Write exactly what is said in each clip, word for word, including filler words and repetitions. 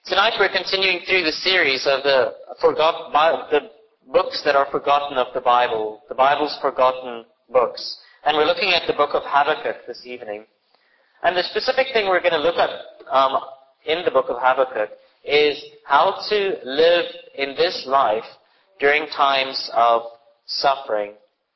Tonight we're continuing through the series of the forgot, the books that are forgotten of the Bible, the Bible's forgotten books. And we're looking at the book of Habakkuk this evening. And the specific thing we're going to look at um, in the book of Habakkuk is how to live in this life during times of suffering.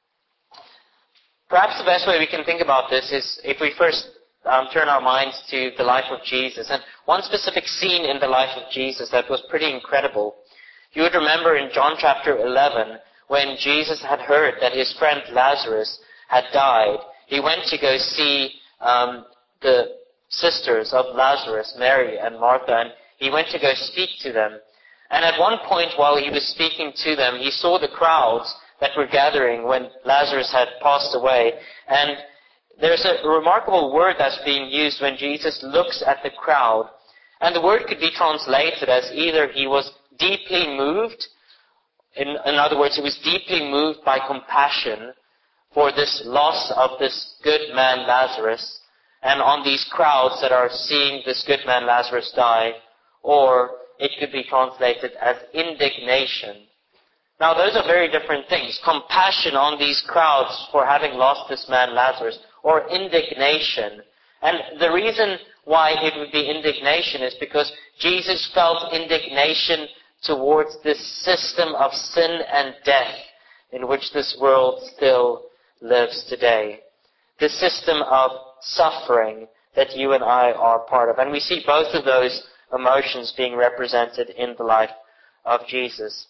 Perhaps the best way we can think about this is if we first um, turn our minds to the life of Jesus. And one specific scene in the life of Jesus that was pretty incredible. You would remember in John chapter eleven, when Jesus had heard that his friend Lazarus had died, he went to go see um, the sisters of Lazarus, Mary and Martha, and he went to go speak to them. And at one point while he was speaking to them, he saw the crowds that were gathering when Lazarus had passed away. And there's a remarkable word that's being used when Jesus looks at the crowd. And the word could be translated as either he was deeply moved, in, in other words, he was deeply moved by compassion for this loss of this good man Lazarus, and on these crowds that are seeing this good man Lazarus die, or it could be translated as indignation. Now those are very different things. Compassion on these crowds for having lost this man Lazarus, or indignation. And the reason why it would be indignation is because Jesus felt indignation towards this system of sin and death in which this world still lives today. This system of suffering that you and I are part of. And we see both of those emotions being represented in the life of Jesus.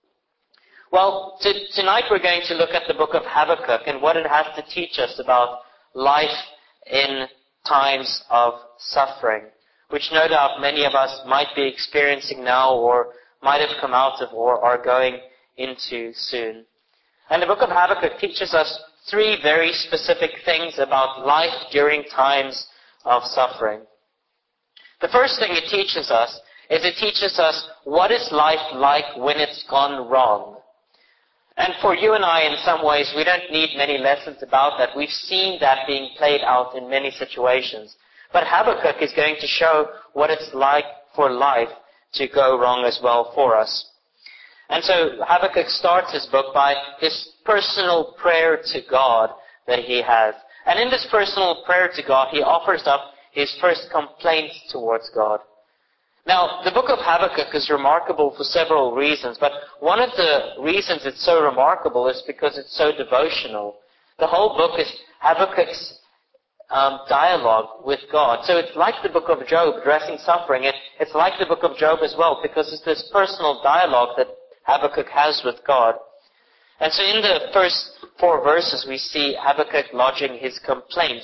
Well, to, tonight we're going to look at the book of Habakkuk and what it has to teach us about life in times of suffering, which no doubt many of us might be experiencing now or might have come out of or are going into soon. And the book of Habakkuk teaches us three very specific things about life during times of suffering. The first thing it teaches us is it teaches us what is life like when it's gone wrong. And for you and I, in some ways, we don't need many lessons about that. We've seen that being played out in many situations. But Habakkuk is going to show what it's like for life to go wrong as well for us. And so Habakkuk starts his book by his personal prayer to God that he has. And in this personal prayer to God, he offers up his first complaint towards God. Now, the book of Habakkuk is remarkable for several reasons, but one of the reasons it's so remarkable is because it's so devotional. The whole book is Habakkuk's um, dialogue with God. So it's like the book of Job addressing suffering. It, it's like the book of Job as well, because it's this personal dialogue that Habakkuk has with God. And so in the first four verses, we see Habakkuk lodging his complaint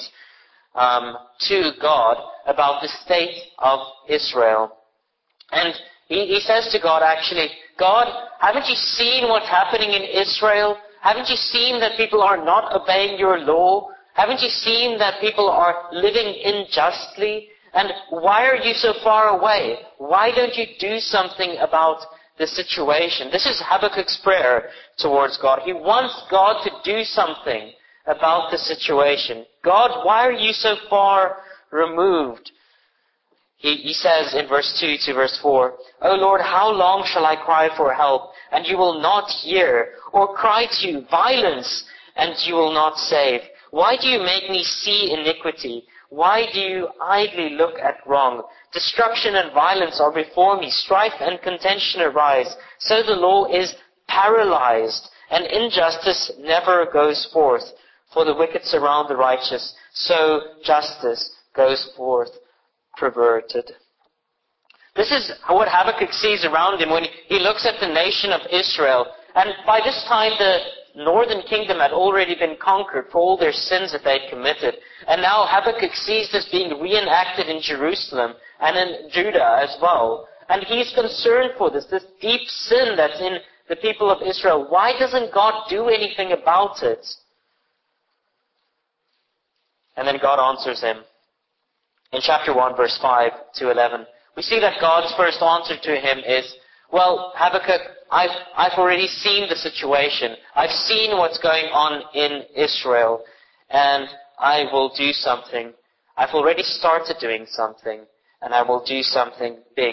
um, to God about the state of Israel. And he, he says to God, actually, God, haven't you seen what's happening in Israel? Haven't you seen that people are not obeying your law? Haven't you seen that people are living unjustly? And why are you so far away? Why don't you do something about the situation? This is Habakkuk's prayer towards God. He wants God to do something about the situation. God, why are you so far removed? He, he says in verse two to verse four, O Lord, how long shall I cry for help, and you will not hear, or cry to you violence, and you will not save? Why do you make me see iniquity? Why do you idly look at wrong? Destruction and violence are before me, strife and contention arise. So the law is paralyzed, and injustice never goes forth. For the wicked surround the righteous, so justice goes forth perverted. This is what Habakkuk sees around him when he looks at the nation of Israel. And by this time the northern kingdom had already been conquered for all their sins that they'd committed. And now Habakkuk sees this being reenacted in Jerusalem and in Judah as well. And he's concerned for this, this deep sin that's in the people of Israel. Why doesn't God do anything about it? And then God answers him. In chapter one, verse five to eleven, we see that God's first answer to him is, well, Habakkuk, I've, I've already seen the situation. I've seen what's going on in Israel, and I will do something. I've already started doing something, and I will do something big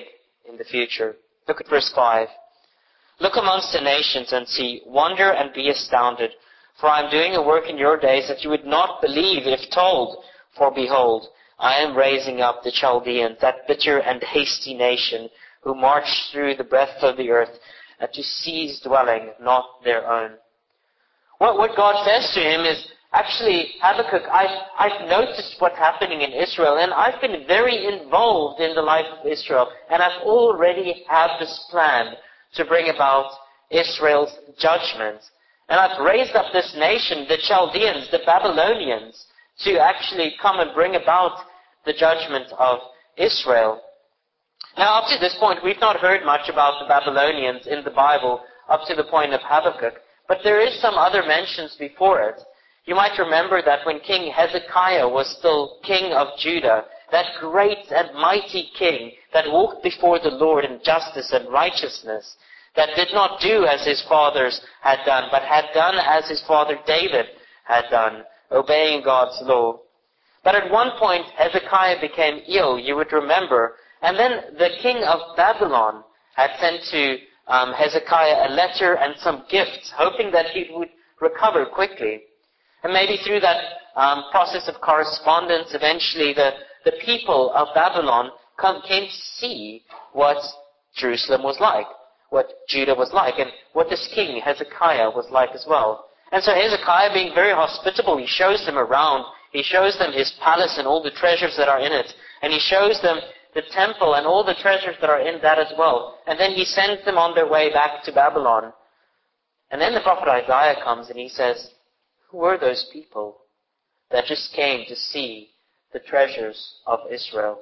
in the future. Look at verse five. Look amongst the nations and see, wonder and be astounded, for I am doing a work in your days that you would not believe if told. For behold, I am raising up the Chaldeans, that bitter and hasty nation, who march through the breadth of the earth, and to seize dwelling not their own. What, what God says to him is, actually, Habakkuk, I've, I've noticed what's happening in Israel, and I've been very involved in the life of Israel, and I've already had this plan to bring about Israel's judgment. And I've raised up this nation, the Chaldeans, the Babylonians, to actually come and bring about the judgment of Israel. Now, up to this point, we've not heard much about the Babylonians in the Bible, up to the point of Habakkuk, but there is some other mentions before it. You might remember that when King Hezekiah was still king of Judah, that great and mighty king that walked before the Lord in justice and righteousness, that did not do as his fathers had done, but had done as his father David had done, obeying God's law. But at one point, Hezekiah became ill, you would remember, and then the king of Babylon had sent to um, Hezekiah a letter and some gifts, hoping that he would recover quickly. And maybe through that um, process of correspondence, eventually the, the people of Babylon come, came to see what Jerusalem was like, what Judah was like, and what this king, Hezekiah, was like as well. And so Hezekiah, being very hospitable, he shows them around. He shows them his palace and all the treasures that are in it. And he shows them the temple and all the treasures that are in that as well. And then he sends them on their way back to Babylon. And then the prophet Isaiah comes and he says, who were those people that just came to see the treasures of Israel?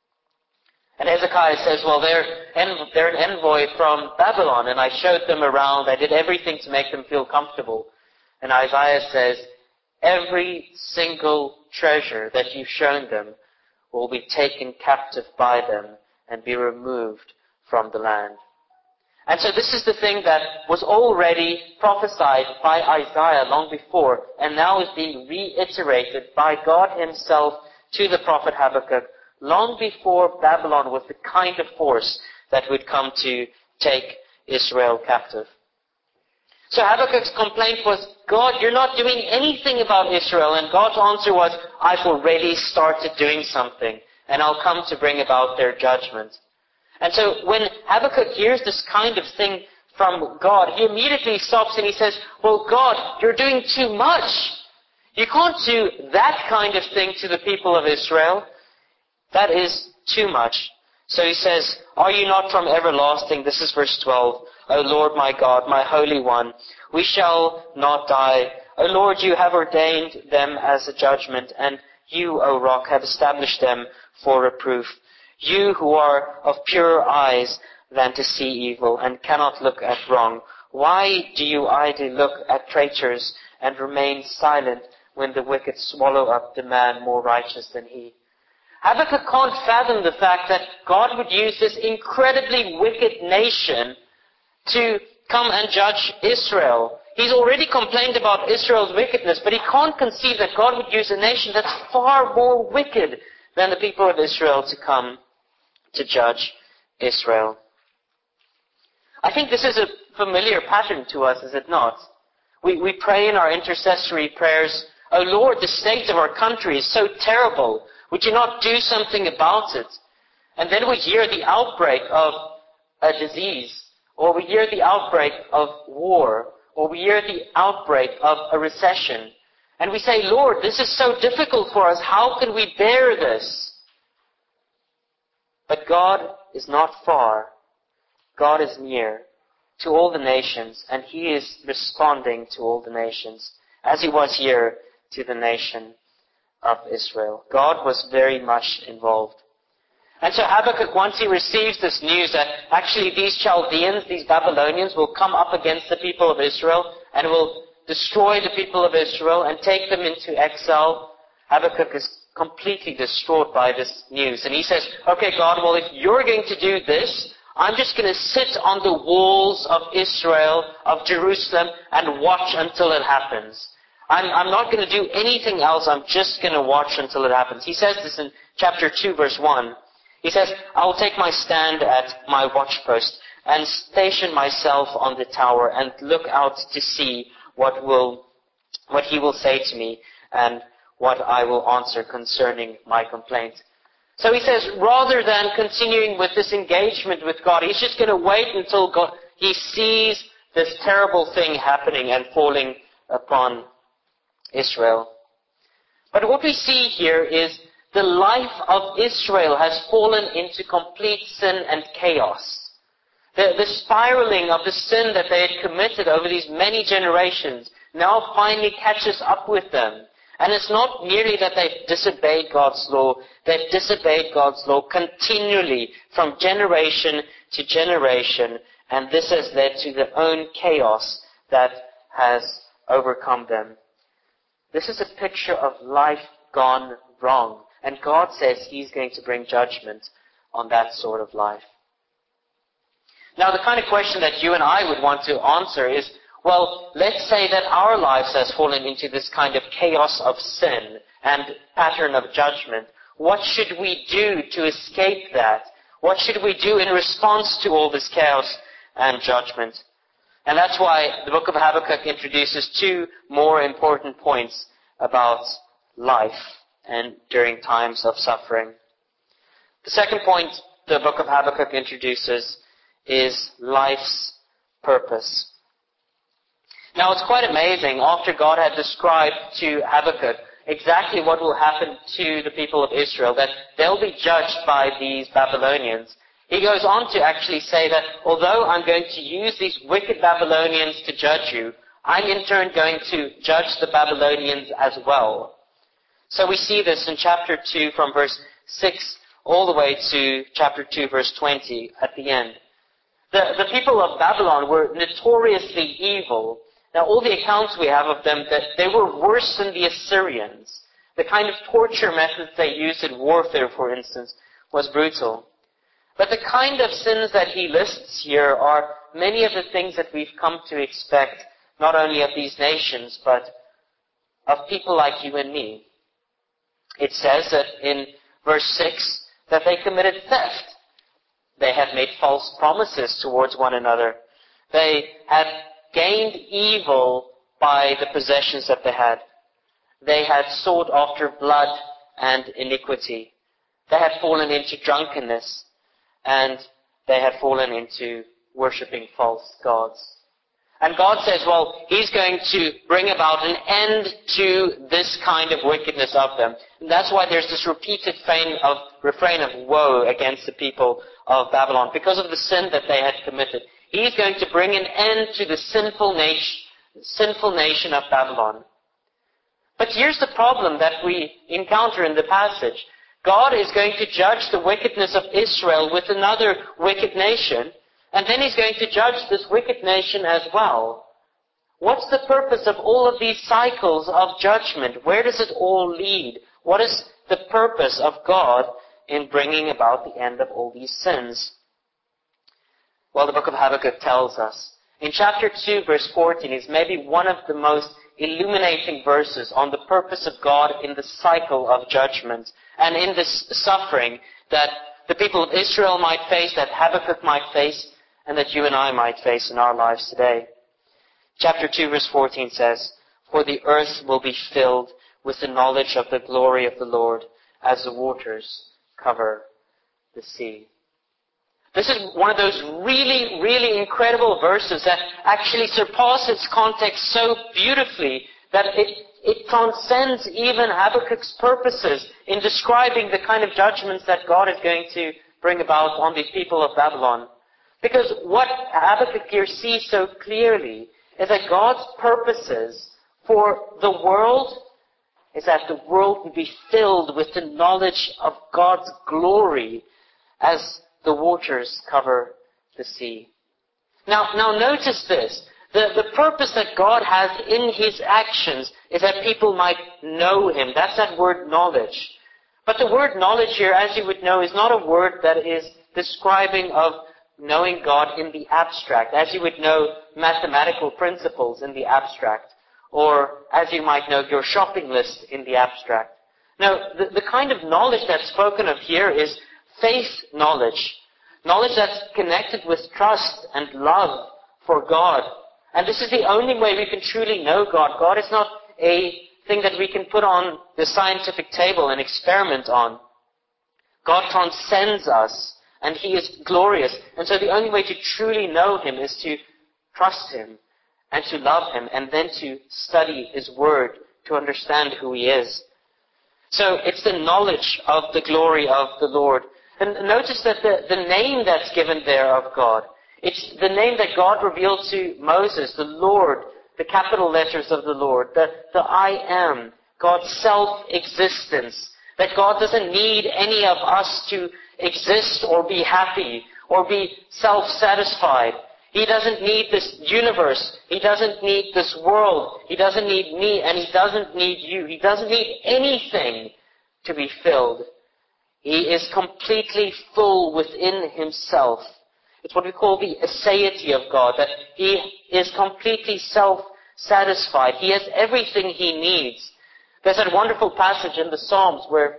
And Hezekiah says, well, they're, en- they're an envoy from Babylon, and I showed them around. I did everything to make them feel comfortable. And Isaiah says, every single treasure that you've shown them will be taken captive by them and be removed from the land. And so this is the thing that was already prophesied by Isaiah long before, and now is being reiterated by God himself to the prophet Habakkuk long before Babylon was the kind of force that would come to take Israel captive. So Habakkuk's complaint was, God, you're not doing anything about Israel. And God's answer was, I've already started doing something, and I'll come to bring about their judgment. And so when Habakkuk hears this kind of thing from God, he immediately stops and he says, well, God, you're doing too much. You can't do that kind of thing to the people of Israel. That is too much. So he says, are you not from everlasting? This is verse twelve. O Lord my God, my Holy One, we shall not die. O Lord, you have ordained them as a judgment, and you, O Rock, have established them for reproof. You who are of purer eyes than to see evil, and cannot look at wrong, why do you idly look at traitors and remain silent when the wicked swallow up the man more righteous than he? Habakkuk can't fathom the fact that God would use this incredibly wicked nation to come and judge Israel. He's already complained about Israel's wickedness, but he can't conceive that God would use a nation that's far more wicked than the people of Israel to come to judge Israel. I think this is a familiar pattern to us, is it not? We, we pray in our intercessory prayers, oh Lord, the state of our country is so terrible. Would you not do something about it? And then we hear the outbreak of a disease, or we hear the outbreak of war, or we hear the outbreak of a recession. And we say, Lord, this is so difficult for us. How can we bear this? But God is not far. God is near to all the nations, and He is responding to all the nations, as He was here to the nation of Israel. God was very much involved. And so Habakkuk, once he receives this news that actually these Chaldeans, these Babylonians, will come up against the people of Israel and will destroy the people of Israel and take them into exile, Habakkuk is completely distraught by this news. And he says, okay, God, well, if you're going to do this, I'm just going to sit on the walls of Israel, of Jerusalem, and watch until it happens. I'm, I'm not going to do anything else. I'm just going to watch until it happens. He says this in chapter two, verse one. He says, I will take my stand at my watchpost and station myself on the tower and look out to see what will, what he will say to me and what I will answer concerning my complaint. So he says, rather than continuing with this engagement with God, he's just going to wait until God, he sees this terrible thing happening and falling upon Israel. But what we see here is the life of Israel has fallen into complete sin and chaos. The, the spiraling of the sin that they had committed over these many generations now finally catches up with them. And it's not merely that they've disobeyed God's law, they've disobeyed God's law continually from generation to generation, and this has led to their own chaos that has overcome them. This is a picture of life gone wrong, and God says He's going to bring judgment on that sort of life. Now, the kind of question that you and I would want to answer is, well, let's say that our lives has fallen into this kind of chaos of sin and pattern of judgment. What should we do to escape that? What should we do in response to all this chaos and judgment? And that's why the book of Habakkuk introduces two more important points about life and during times of suffering. The second point the book of Habakkuk introduces is life's purpose. Now, it's quite amazing, after God had described to Habakkuk exactly what will happen to the people of Israel, that they'll be judged by these Babylonians, he goes on to actually say that although I'm going to use these wicked Babylonians to judge you, I'm in turn going to judge the Babylonians as well. So we see this in chapter two from verse six all the way to chapter two verse twenty at the end. The, the people of Babylon were notoriously evil. Now, all the accounts we have of them, that they were worse than the Assyrians. The kind of torture methods they used in warfare, for instance, was brutal. But the kind of sins that he lists here are many of the things that we've come to expect, not only of these nations, but of people like you and me. It says that in verse six that they committed theft. They had made false promises towards one another. They had gained evil by the possessions that they had. They had sought after blood and iniquity. They had fallen into drunkenness, and they had fallen into worshipping false gods. And God says, well, He's going to bring about an end to this kind of wickedness of them. And that's why there's this repeated refrain of, refrain of woe against the people of Babylon, because of the sin that they had committed. He's going to bring an end to the sinful nation, sinful nation of Babylon. But here's the problem that we encounter in the passage. God is going to judge the wickedness of Israel with another wicked nation, and then He's going to judge this wicked nation as well. What's the purpose of all of these cycles of judgment? Where does it all lead? What is the purpose of God in bringing about the end of all these sins? Well, the book of Habakkuk tells us. In chapter two, verse fourteen, is maybe one of the most illuminating verses on the purpose of God in the cycle of judgment and in this suffering that the people of Israel might face, that Habakkuk might face, and that you and I might face in our lives today. Chapter two, verse fourteen says, "For the earth will be filled with the knowledge of the glory of the Lord as the waters cover the sea." This is one of those really, really incredible verses that actually surpass its context so beautifully that it, it transcends even Habakkuk's purposes in describing the kind of judgments that God is going to bring about on these people of Babylon. Because what Habakkuk here sees so clearly is that God's purposes for the world is that the world will be filled with the knowledge of God's glory as the waters cover the sea. Now, now notice this. The, the purpose that God has in His actions is that people might know Him. That's that word knowledge. But the word knowledge here, as you would know, is not a word that is describing of knowing God in the abstract, as you would know mathematical principles in the abstract, or as you might know your shopping list in the abstract. Now, the, the kind of knowledge that's spoken of here is faith knowledge. Knowledge that's connected with trust and love for God. And this is the only way we can truly know God. God is not a thing that we can put on the scientific table and experiment on. God transcends us, and He is glorious. And so the only way to truly know Him is to trust Him and to love Him, and then to study His Word to understand who He is. So it's the knowledge of the glory of the Lord. And notice that the, the name that's given there of God, it's the name that God revealed to Moses, the Lord, the capital letters of the Lord, the, the I am, God's self-existence, that God doesn't need any of us to exist or be happy or be self-satisfied. He doesn't need this universe. He doesn't need this world. He doesn't need me, and He doesn't need you. He doesn't need anything to be filled. He is completely full within Himself. It's what we call the aseity of God, that He is completely self-satisfied. He has everything He needs. There's that wonderful passage in the Psalms where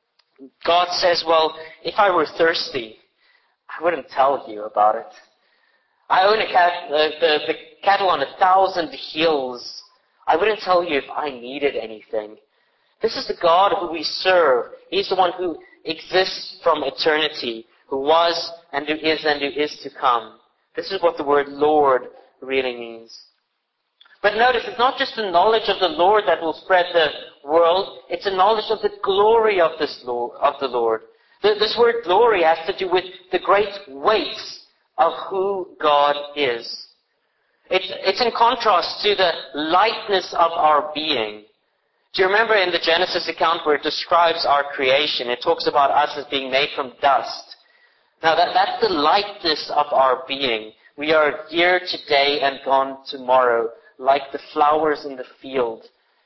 God says, well, if I were thirsty, I wouldn't tell you about it. I own a cat, uh, the, the cattle on a thousand hills. I wouldn't tell you if I needed anything. This is the God who we serve. He's the one who exists from eternity, who was and who is and who is to come. This is what the word Lord really means. But notice, it's not just the knowledge of the Lord that will spread the world. It's a knowledge of the glory of this Lord, of the Lord. The, this word glory has to do with the great weight of who God is. It's, it's in contrast to the lightness of our being. Do you remember in the Genesis account where it describes our creation, it talks about us as being made from dust. Now that, that's the lightness of our being. We are here today and gone tomorrow, like the flowers in the field.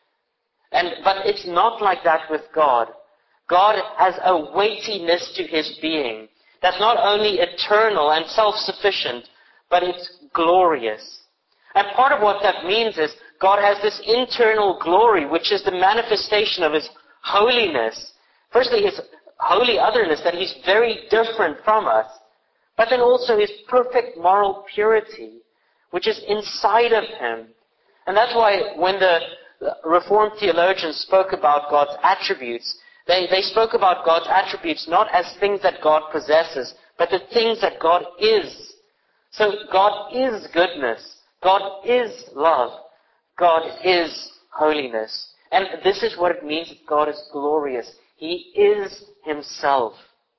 And, but it's not like that with God. God has a weightiness to His being that's not only eternal and self-sufficient, but it's glorious. And part of what that means is God has this internal glory, which is the manifestation of His holiness. Firstly, His holy otherness, that He's very different from us. But then also His perfect moral purity, which is inside of Him. And that's why when the Reformed theologians spoke about God's attributes, they, they spoke about God's attributes not as things that God possesses, but the things that God is. So God is goodness. God is love. God is holiness. And this is what it means that God is glorious. He is Himself.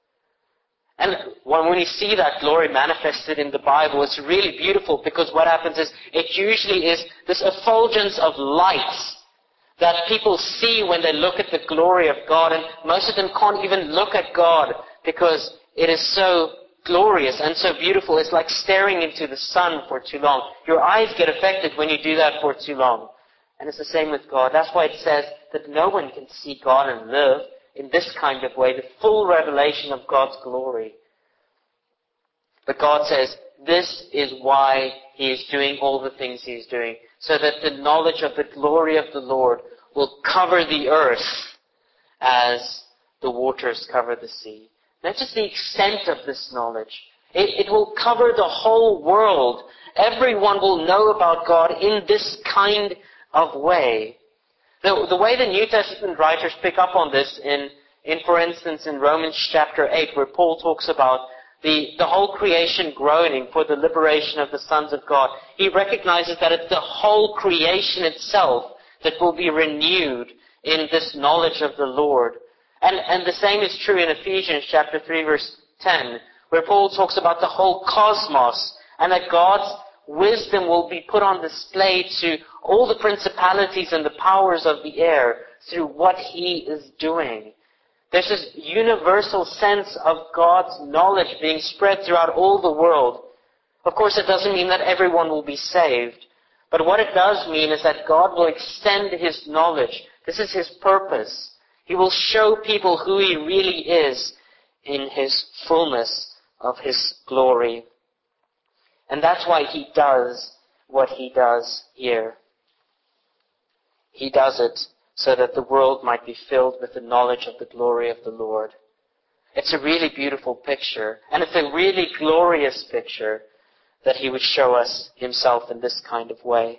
And when we see that glory manifested in the Bible, it's really beautiful, because what happens is it usually is this effulgence of light that people see when they look at the glory of God. And most of them can't even look at God because it is so glorious and so beautiful. It's like staring into the sun for too long. Your eyes get affected when you do that for too long. And it's the same with God. That's why it says that no one can see God and live in this kind of way, the full revelation of God's glory. But God says this is why He is doing all the things He is doing, so that the knowledge of the glory of the Lord will cover the earth as the waters cover the sea. Not just the extent of this knowledge. It, it will cover the whole world. Everyone will know about God in this kind of way. The, the way the New Testament writers pick up on this in, in, for instance, in Romans chapter eight, where Paul talks about the, the whole creation groaning for the liberation of the sons of God. He recognizes that it's the whole creation itself that will be renewed in this knowledge of the Lord. And, and the same is true in Ephesians chapter three, verse ten, where Paul talks about the whole cosmos, and that God's wisdom will be put on display to all the principalities and the powers of the air through what He is doing. There's this universal sense of God's knowledge being spread throughout all the world. Of course, it doesn't mean that everyone will be saved. But what it does mean is that God will extend His knowledge. This is His purpose. He will show people who He really is in His fullness of His glory. And that's why He does what He does here. He does it so that the world might be filled with the knowledge of the glory of the Lord. It's a really beautiful picture, and it's a really glorious picture that he would show us himself in this kind of way.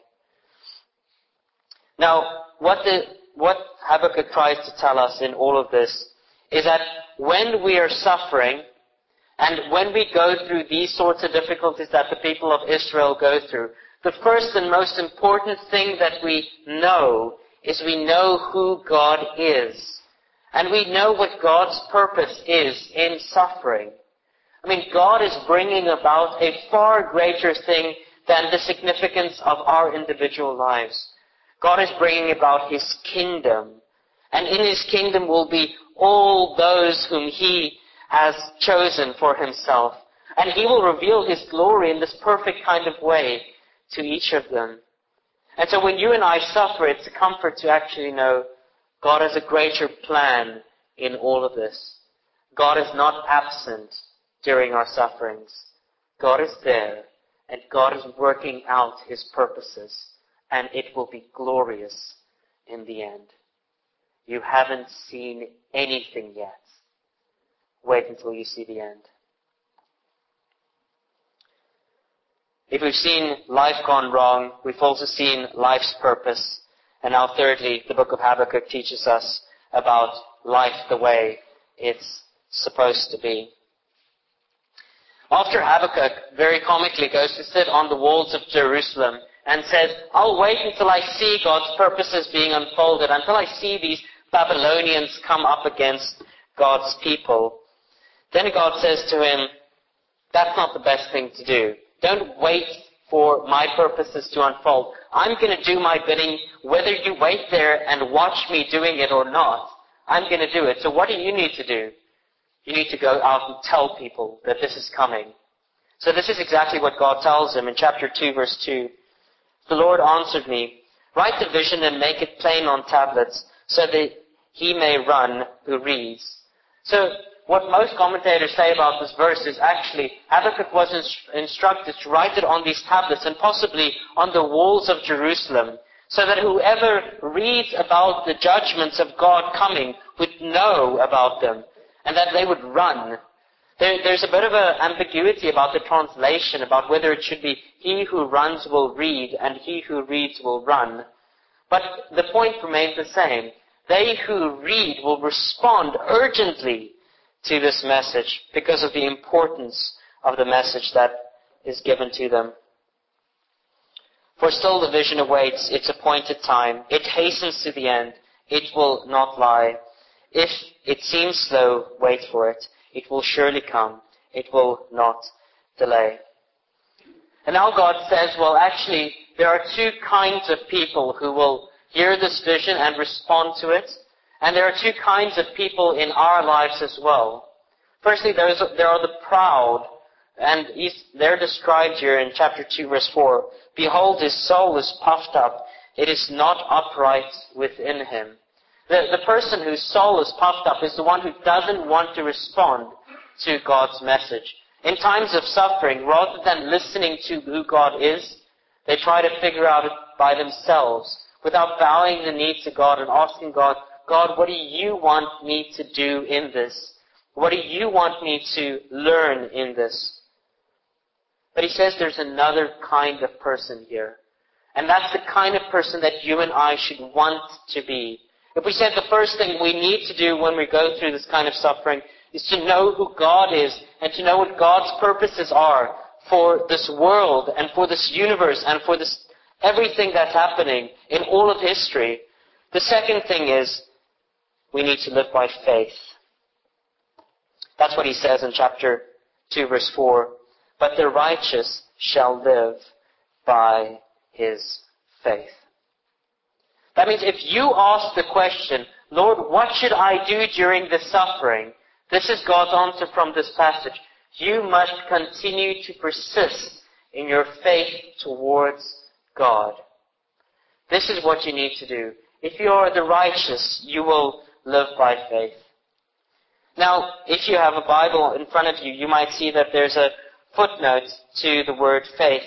Now, what the, what Habakkuk tries to tell us in all of this is that when we are suffering, and when we go through these sorts of difficulties that the people of Israel go through, the first and most important thing that we know is we know who God is. And we know what God's purpose is in suffering. I mean, God is bringing about a far greater thing than the significance of our individual lives. God is bringing about His kingdom. And in His kingdom will be all those whom He has chosen for Himself. And He will reveal His glory in this perfect kind of way to each of them. And so when you and I suffer, it's a comfort to actually know God has a greater plan in all of this. God is not absent during our sufferings. God is there, and God is working out His purposes, and it will be glorious in the end. You haven't seen anything yet. Wait until you see the end. If we've seen life gone wrong, we've also seen life's purpose. And now thirdly, the book of Habakkuk teaches us about life the way it's supposed to be. After Habakkuk very comically goes to sit on the walls of Jerusalem and says, I'll wait until I see God's purposes being unfolded, until I see these Babylonians come up against God's people. Then God says to him, that's not the best thing to do. Don't wait for my purposes to unfold. I'm going to do my bidding whether you wait there and watch me doing it or not. I'm going to do it. So what do you need to do? You need to go out and tell people that this is coming. So this is exactly what God tells him in chapter two, verse two. The Lord answered me, write the vision and make it plain on tablets so that he may run who reads. So what most commentators say about this verse is actually Habakkuk was inst- instructed to write it on these tablets and possibly on the walls of Jerusalem so that whoever reads about the judgments of God coming would know about them and that they would run. There, there's a bit of an ambiguity about the translation, about whether it should be he who runs will read and he who reads will run. But the point remains the same. They who read will respond urgently to this message because of the importance of the message that is given to them. For still the vision awaits its appointed time. It hastens to the end. It will not lie. If it seems slow, wait for it. It will surely come. It will not delay. And now God says, well, actually, there are two kinds of people who will hear this vision and respond to it. And there are two kinds of people in our lives as well. Firstly, there, is, there are the proud, and they're described here in chapter two, verse four. Behold, his soul is puffed up. It is not upright within him. The, the person whose soul is puffed up is the one who doesn't want to respond to God's message. In times of suffering, rather than listening to who God is, they try to figure out it by themselves without bowing the knee to God and asking God, God, what do you want me to do in this? What do you want me to learn in this? But he says there's another kind of person here. And that's the kind of person that you and I should want to be. If we said the first thing we need to do when we go through this kind of suffering is to know who God is and to know what God's purposes are for this world and for this universe and for this everything that's happening in all of history. The second thing is we need to live by faith. That's what he says in chapter two, verse four. But the righteous shall live by his faith. That means if you ask the question, Lord, what should I do during this suffering? This is God's answer from this passage. You must continue to persist in your faith towards God. This is what you need to do. If you are the righteous, you will live by faith. Now, if you have a Bible in front of you, you might see that there's a footnote to the word faith.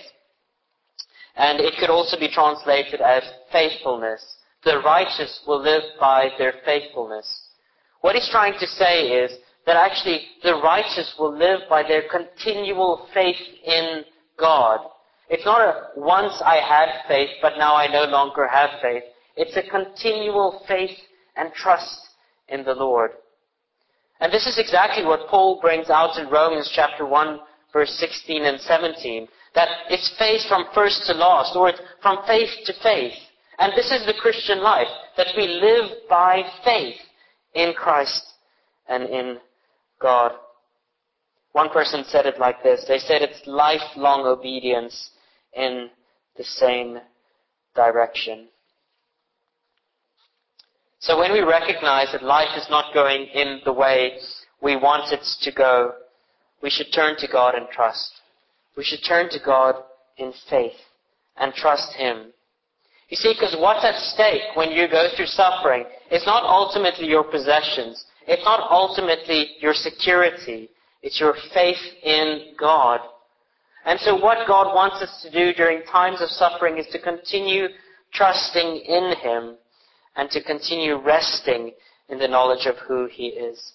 And it could also be translated as faithfulness. The righteous will live by their faithfulness. What he's trying to say is that actually the righteous will live by their continual faith in God. It's not a once I had faith, but now I no longer have faith. It's a continual faith and trust in the Lord. And this is exactly what Paul brings out in Romans chapter one, verse sixteen and seventeen. That it's faith from first to last, or it's from faith to faith. And this is the Christian life, that we live by faith in Christ and in God. One person said it like this. They said it's lifelong obedience in the same direction. So when we recognize that life is not going in the way we want it to go, we should turn to God and trust. We should turn to God in faith and trust Him. You see, because what's at stake when you go through suffering is not ultimately your possessions. It's not ultimately your security. It's your faith in God. And so what God wants us to do during times of suffering is to continue trusting in Him and to continue resting in the knowledge of who He is.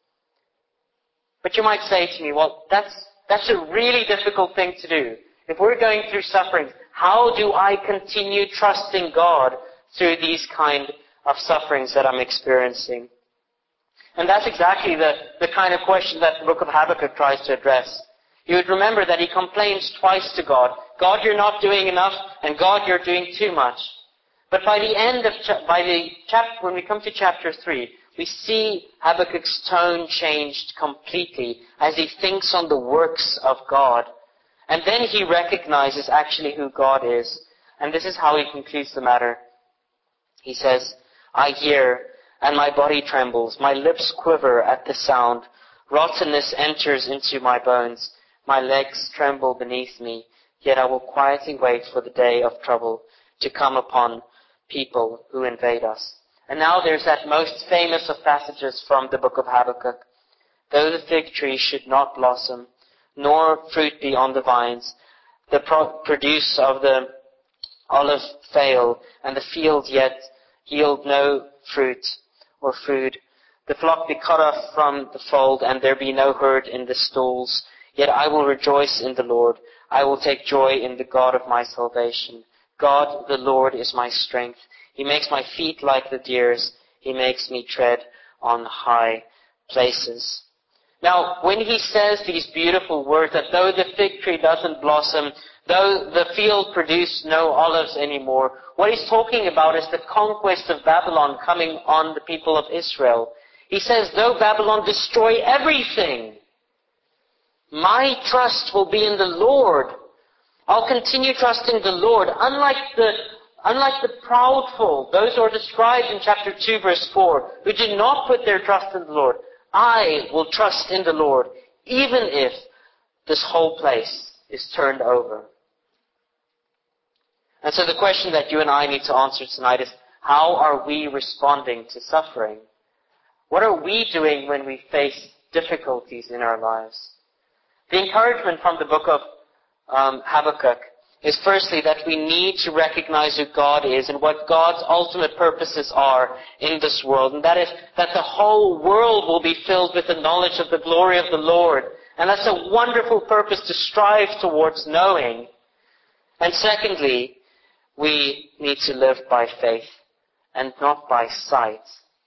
But you might say to me, well, that's, that's a really difficult thing to do. If we're going through suffering, how do I continue trusting God through these kind of sufferings that I'm experiencing? And that's exactly the, the kind of question that the book of Habakkuk tries to address. You would remember that he complains twice to God. God, you're not doing enough, and God, you're doing too much. But by the end of, cha- by the chap- when we come to chapter three, we see Habakkuk's tone changed completely as he thinks on the works of God. And then he recognizes actually who God is. And this is how he concludes the matter. He says, I hear, and my body trembles. My lips quiver at the sound. Rottenness enters into my bones. My legs tremble beneath me. Yet I will quietly wait for the day of trouble to come upon people who invade us. And now there's that most famous of passages from the book of Habakkuk. Though the fig tree should not blossom, nor fruit be on the vines, the pro- produce of the olive fail, and the field yet yield no fruit or food. The flock be cut off from the fold, and there be no herd in the stalls. Yet I will rejoice in the Lord. I will take joy in the God of my salvation. God, the Lord, is my strength. He makes my feet like the deer's. He makes me tread on high places. Now, when he says these beautiful words, that though the fig tree doesn't blossom, though the field produce no olives anymore, what he's talking about is the conquest of Babylon coming on the people of Israel. He says, though Babylon destroy everything, my trust will be in the Lord. I'll continue trusting the Lord. Unlike the, unlike the proudful, those who are described in chapter two, verse four, who do not put their trust in the Lord, I will trust in the Lord, even if this whole place is turned over. And so the question that you and I need to answer tonight is, how are we responding to suffering? What are we doing when we face difficulties in our lives? The encouragement from the book of um, Habakkuk is firstly that we need to recognize who God is and what God's ultimate purposes are in this world. And that is that the whole world will be filled with the knowledge of the glory of the Lord. And that's a wonderful purpose to strive towards knowing. And secondly, we need to live by faith and not by sight.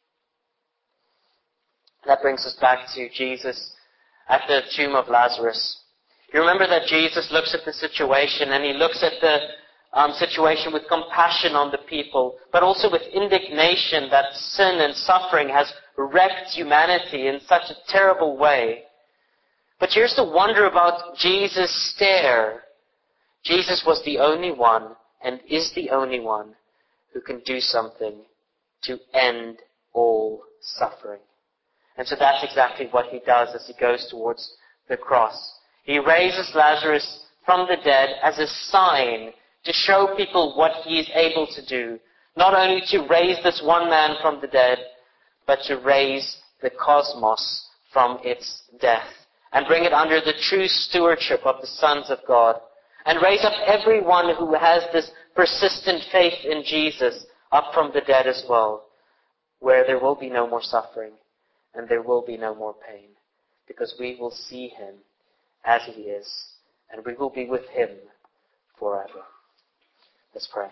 That brings us back to Jesus at the tomb of Lazarus. You remember that Jesus looks at the situation, and he looks at the um, situation with compassion on the people, but also with indignation that sin and suffering has wrecked humanity in such a terrible way. But here's the wonder about Jesus' stare. Jesus was the only one, and is the only one, who can do something to end all suffering. And so that's exactly what he does as he goes towards the cross. He raises Lazarus from the dead as a sign to show people what he is able to do. Not only to raise this one man from the dead, but to raise the cosmos from its death and bring it under the true stewardship of the sons of God, and raise up everyone who has this persistent faith in Jesus up from the dead as well, where there will be no more suffering and there will be no more pain. because we will see him as he is, and we will be with him forever. Let's pray.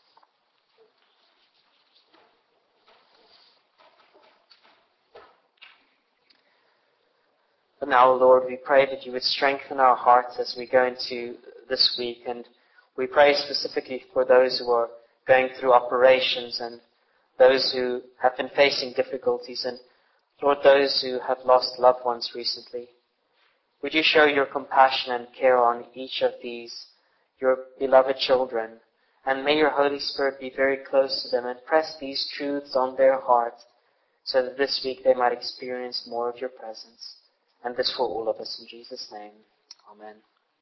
But now, Lord, we pray that you would strengthen our hearts as we go into this week, and we pray specifically for those who are going through operations and those who have been facing difficulties, and Lord, those who have lost loved ones recently. Would you show your compassion and care on each of these, your beloved children, and may your Holy Spirit be very close to them and press these truths on their hearts so that this week they might experience more of your presence. And this for all of us in Jesus' name. Amen.